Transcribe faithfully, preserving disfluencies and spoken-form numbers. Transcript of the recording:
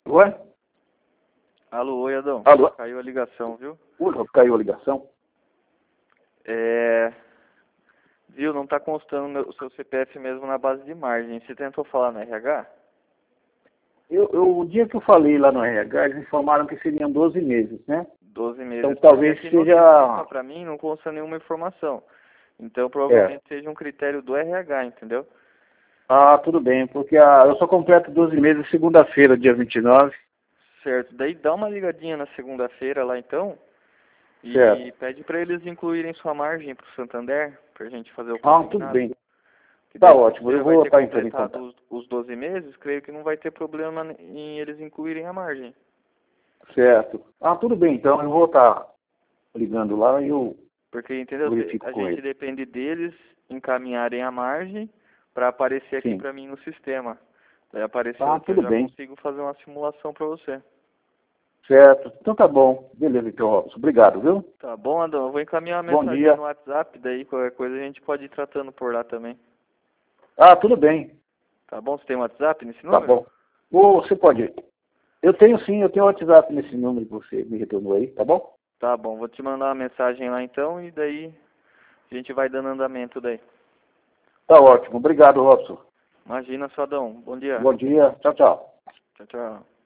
Oi? Alô, oi, Adão. Alô? Caiu a ligação, viu? Ui, caiu a ligação. É... Viu, não tá constando o seu C P F mesmo na base de margem. Você tentou falar no R H? Eu, eu, o dia que eu falei lá no R H, eles informaram que seriam doze meses, né? doze meses. Então talvez Porque aqui no seja... sistema, pra mim, não consta nenhuma informação. Então É. provavelmente seja um critério do R H, entendeu? Ah, tudo bem, porque a, eu só completo doze meses segunda-feira, dia vinte e nove. Certo. Daí dá uma ligadinha na segunda-feira lá, então. E Certo. pede pra eles incluírem sua margem pro Santander, pra gente fazer o Ah, tudo consignado. bem. Que Tá daí, ótimo, você eu vai vou ter estar entrando em completado contato. os, os doze meses, creio que não vai ter problema em eles incluírem a margem. Certo. Ah, tudo bem, então eu vou estar ligando lá e eu Porque, entendeu? verifico A com gente ele. depende deles encaminharem a margem para aparecer aqui Sim. para mim no sistema. Daí apareceu Ah, aqui, eu tudo já bem. consigo fazer uma simulação para você. Certo. Então tá bom. Beleza, então, Robson. Obrigado, viu? Tá bom, Adão? Eu vou encaminhar uma Bom mensagem dia. no WhatsApp, daí qualquer coisa a gente pode ir tratando por lá também. Ah, tudo bem. Tá bom? Você tem um WhatsApp nesse Tá número? bom. Ou você pode... Eu tenho sim, eu tenho WhatsApp nesse número que você me retornou aí, tá bom? Tá bom, vou te mandar uma mensagem lá então e daí a gente vai dando andamento daí. Tá ótimo. Obrigado, Robson. Imagina só, Adão. Bom dia. Bom dia. Tchau, tchau. Tchau, tchau.